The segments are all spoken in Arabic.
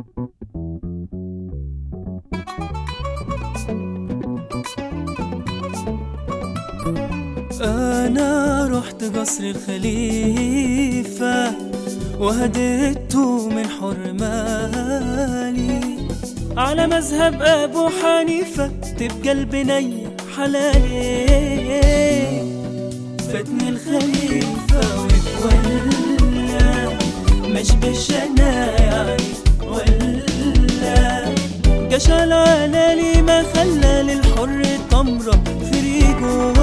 أنا رحت قصر الخليفة وهديته من حرمالي على مذهب أبو حنيفة، تبقى البنية حلالي. فتني الخليفة ولا مش بالشنا يعني ولا قشال علالي ما خلى للحر تمرة في ريقه.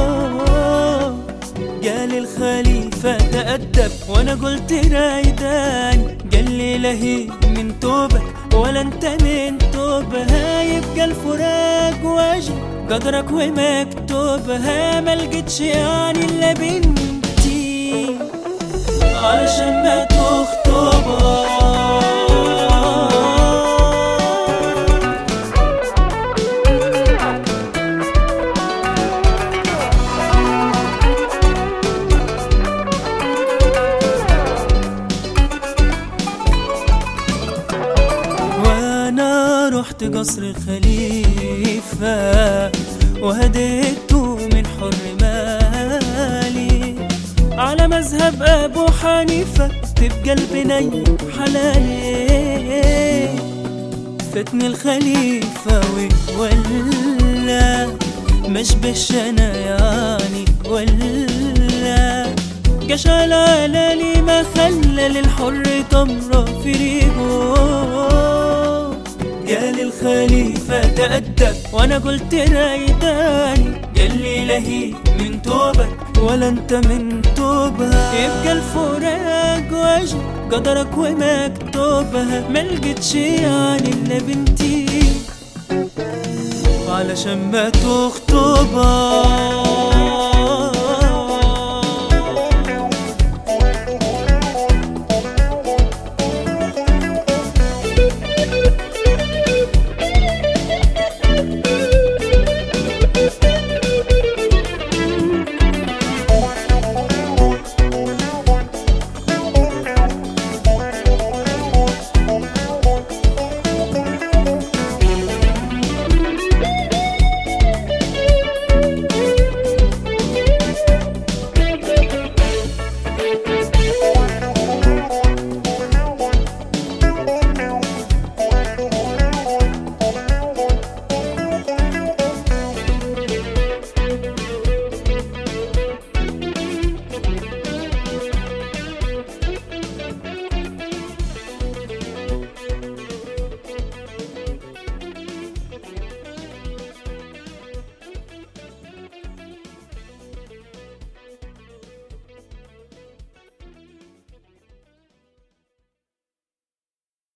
قال الخليفة تأدب وانا قلت رايدان، قال لي لهي من توبك ولا انت من توبها، يبقى الفراق واجب قدرك ومكتوبها. ملقتش يعني الا بنتي علشان ما تخطبها. رحت قصر الخليفة وهديته من حرمالي على مذهب أبو حنيفة، تبقى البنية حلالي. فتني الخليفة ولا مش بالشنا يعني ولا قشال علالي ما خلى للحر تمرة في ريقه. قال الخليفة تأدب وانا قلت رايداني، قال لي لهي من توبك ولا انت من توبها، يبقى الفراق واجب قدرك ومكتوبها. ملقتش يعني الا بنتي علشان ما تخطبها.